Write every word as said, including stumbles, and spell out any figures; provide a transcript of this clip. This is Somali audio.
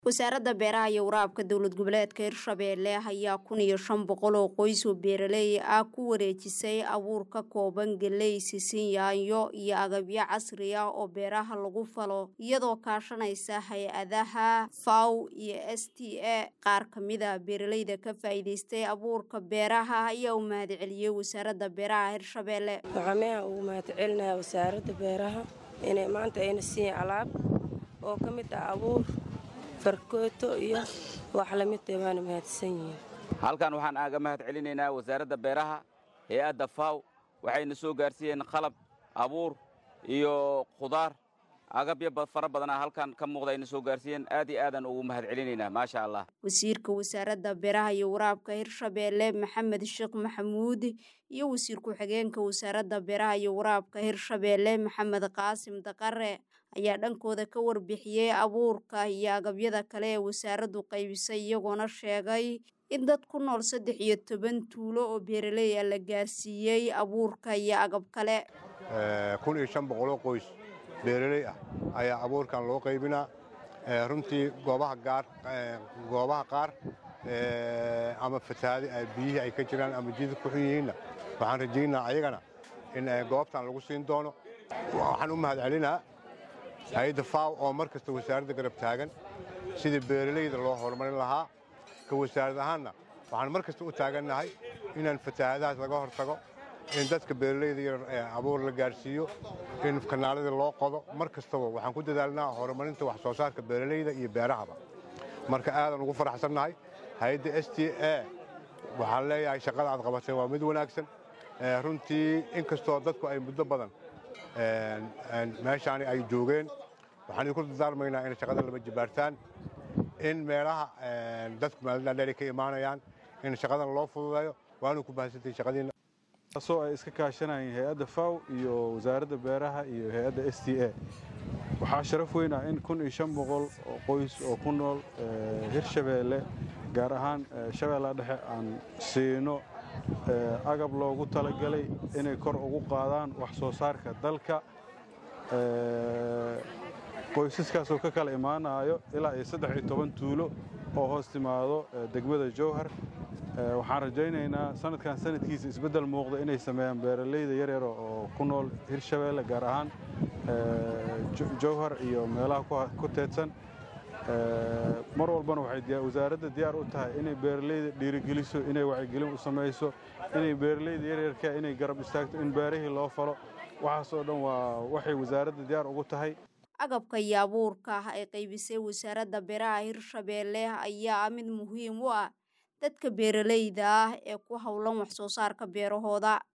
Wasaaradda Beeraha iyo Waraabka Dowlad Goboleedka Hirshabelle ayaa kun iyo shan boqol oo qoys oo beeraley ah ku wareejisay abuur ka kooban galley, sisin, yaanyo iyo agabyo casri ah oo beeraha lagu falo iyadoo kaashanaysa hay'adaha F A O iyo S T A. Qaar ka mid ah beeraleyda ka faa'iidaystay abuurka beeraha ayaa u mahadceliyay Wasaaradda Beeraha Hirshabelle. Waxaan ugu mahadcelinayaa Wasaaradda Beeraha inay maanta ayna siin alaab oo ka mid ah abuur farkooto iyo wax la mid ah waan mahadsan yihiin. Halkan waxaan aaga mahadcelinaynaa Wasaaradda Beeraha, hay'adda F A O waxayna soo gaarsiiyeen qalab, abuur iyo khudaar agabyo fara badan halkan ka muuqda ayna soo gaarsiiyeen aad iyo aadan ugu mahadcelinaynaa maasha Allah. Wasiirka Wasaaradda Beeraha iyo Waraabka Hirshabelle Maxamed Sheekh Maxamuud iyo Wasiir ku-xigeenka Wasaaradda Beeraha iyo Waraabka Hirshabelle Maxamed Qaasim Daqare ayaa dhankooda ka warbixiyay abuurka iyo agabyada kale ee wasaaraddu qaybisay iyagoona sheegay in dad ku nool saddex iyo toban tuulo oo beeraley ah la gaarsiiyay abuurka iyo agab kale. kun iyo shan boqol oo qoys beeraley ah ayaa abuurkan loo qaybinaa runtii goobaha gaar goobaha qaar ama fatahaadi ay biyihii ay ka jiraan ama jidad ku xun yihiinna waxaan rajaynayaa ayagana in goobtan lagu siin doono. Waxaan u mahadcelinaa hay'adda F A O oo mar kasta wasaaradda garab taagan sidii beeraleyda loo horumarin lahaa ka wasaarad ahaanna waxaan mar kasta u taagannahay inaan fatahaadahaas laga hortago, in dadka beeraleyda yar abuur la gaarsiiyo, in kanaalada loo qodo. Mar kastaba waxaan ku dadaalnaa horumarinta wax soo saarka beeraleyda iyo beerahaba. Marka aadan ugu faraxsannahay hay'adda S T A waxaan leeyahay shaqada aad qabatay waa mid wanaagsan. Runtii inkastoo dadku ay muddo badan meeshaan ay joogeen waxaan idinku dardaarmaynaa in shaqada laba jibaartaan, in meelaha dadku maalin dheer ka imaanayaan in shaqadan loo fududeeyo. waanu ku baahsantay shaqadiina soo ay iska kaashanayeen hay'adda F A O iyo Wasaaradda Beeraha iyo hay'adda S T A. waxaa sharaf weyn ah in kun iyo shan boqol oo qoys oo ku nool Hirshabelle gaar ahaan Shabeellaha Dhexe aan siino agab loogu talagalay inay kor ugu qaadaan wax soo saarka dalka. qoysaskaas oo ka kala imaanayo ilaa iyo saddex iyo toban tuulo oo hoos timaado degmada Jowhar. waxaan rajaynaynaa sanadkan sanadkiisa isbeddel muuqda inay sameeyaan beeraleyda yaryar oo ku nool Hirshabelle gaar ahaan Jowhar iyo meelaha ku teedsan. mar walbana waxay wasaaradda diyaar u tahay inay beeraleyda dhiirigeliso, inay wacyigelin u samayso, inay beeraleyda yaryarka inay garab istaagto, in beerihii loo falo. waxaas oo dhan waa waxay wasaaradda diyaar ugu tahay. Agabka iyo abuurka ay qaybisay Wasaaradda Beeraha Hirshabelle ayaa mid muhiim u ah dadka beeraleyda ah ee ku hawlan wax soo saarka beerahooda.